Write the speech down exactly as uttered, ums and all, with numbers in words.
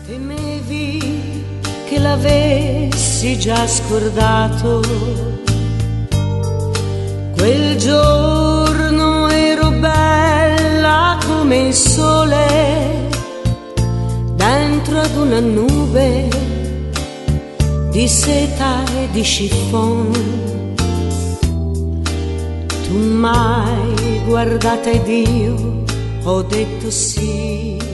Temevi che l'avessi già scordato. Quel giorno ero bella come il sole dentro ad una nube di seta e di chiffon. Tu m'hai guardata ed io ho detto sì.